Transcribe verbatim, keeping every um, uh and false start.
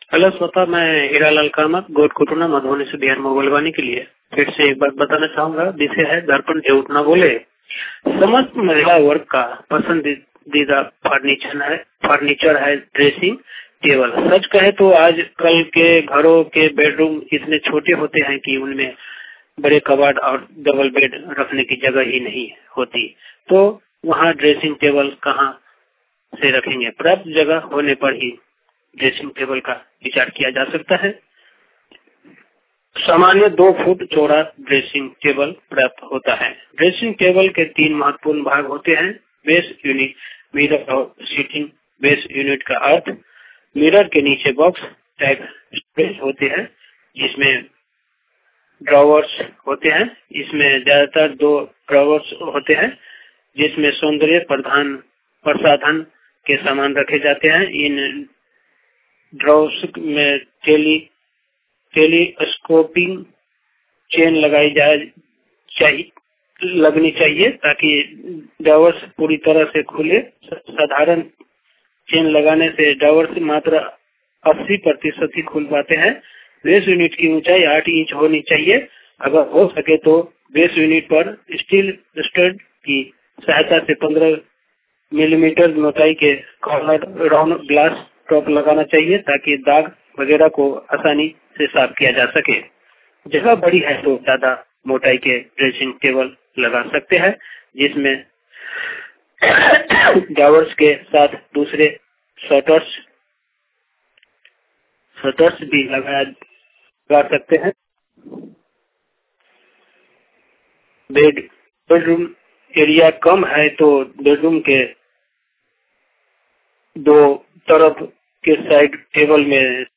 Hello श्रोता, मैं हीरालाल कामत गोट कुटुना मधुबनी से बिहार में बोलवाने के लिए फिर से एक बात बताना चाहूंगा। विषय है दर्पण जो उठना बोले। समस्त महिला वर्ग का पसंदीदा फर्नीचर है फर्नीचर है ड्रेसिंग टेबल। सच कहे तो आज कल के घरों के बेडरूम इतने छोटे होते हैं कि उनमें बड़े कबाड़ और डबल बेड रखने की जगह ही नहीं होती, तो वहाँ ड्रेसिंग टेबल कहाँ से रखेंगे। पर्याप्त जगह होने पर ही ड्रेसिंग टेबल का विचार किया जा सकता है। सामान्य दो फुट चौड़ा ड्रेसिंग टेबल प्राप्त होता है। ड्रेसिंग टेबल के तीन महत्वपूर्ण भाग होते हैं। बेस यूनिट, मिरर और सीटिंग। बेस यूनिट का अर्थ मिरर के नीचे बॉक्स टाइप स्पेस होते हैं जिसमें ड्रॉवर्स होते हैं। इसमें ज्यादातर दो ड्रॉवर्स होते हैं जिसमें सौंदर्य प्रधान प्रसाधन के सामान रखे जाते हैं। इन ड्रॉवर्स में टेली टेलीस्कोपिंग चेन लगाई जाए चाहिए लगनी चाहिए ताकि ड्रॉवर्स पूरी तरह से खुले। साधारण चेन लगाने से ड्रॉवर्स मात्र अस्सी प्रतिशत ही खुल पाते हैं। बेस यूनिट की ऊंचाई आठ इंच होनी चाहिए। अगर हो सके तो बेस यूनिट पर स्टील स्टड की सहायता से पंद्रह मिलीमीटर मोटाई के कॉर्नर राउंड ग्लास टॉप लगाना चाहिए ताकि दाग वगैरह को आसानी से साफ किया जा सके। जगह बड़ी है तो ज्यादा मोटाई के ड्रेसिंग टेबल लगा सकते हैं जिसमें ड्रॉवर्स के साथ दूसरे शटर्स शटर्स भी लगाया लगा सकते हैं। बेड बेडरूम एरिया कम है तो बेडरूम के दो तरफ के साइड टेबल में